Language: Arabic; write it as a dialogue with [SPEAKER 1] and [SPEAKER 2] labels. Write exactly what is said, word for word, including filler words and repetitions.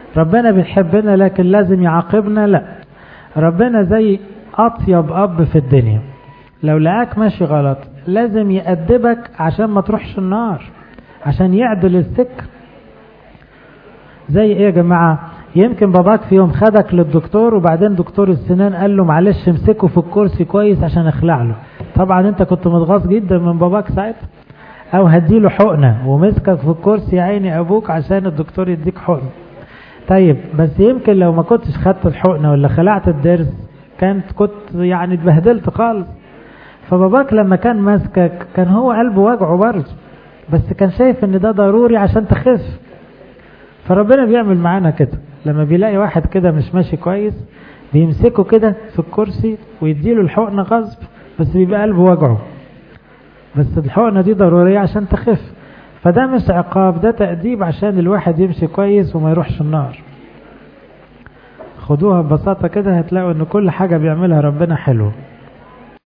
[SPEAKER 1] ربنا بيحبنا لكن لازم يعاقبنا؟ لا، ربنا زي أطيب أب في الدنيا، لو لقاك ماشي غلط لازم يأدبك عشان ما تروحش النار، عشان يعدل السكة. زي ايه يا جماعة؟ يمكن باباك في يوم خدك للدكتور وبعدين دكتور السنان قال له معلش امسكه في الكرسي كويس عشان اخلع له. طبعا انت كنت متغاظ جدا من باباك ساعتها، او هديله حقنة ومسكك في الكرسي يا عيني ابوك عشان الدكتور يديك حقنة. طيب بس يمكن لو ما كنتش خدت الحقنة ولا خلعت الضرس كانت كنت يعني اتبهدلت خالص. فباباك لما كان ماسكك كان هو قلبه وجعه برضه، بس كان شايف ان ده ضروري عشان تخف. فربنا بيعمل معانا كده، لما بيلاقي واحد كده مش ماشي كويس بيمسكه كده في الكرسي ويديله الحقنة غصب، بس بيبقى قلبه وجعه، بس الحقنة دي ضرورية عشان تخف. فده مش عقاب، ده تأديب عشان الواحد يمشي كويس وما يروحش النار. خدوها ببساطة كده هتلاقوا ان كل حاجة بيعملها ربنا حلو.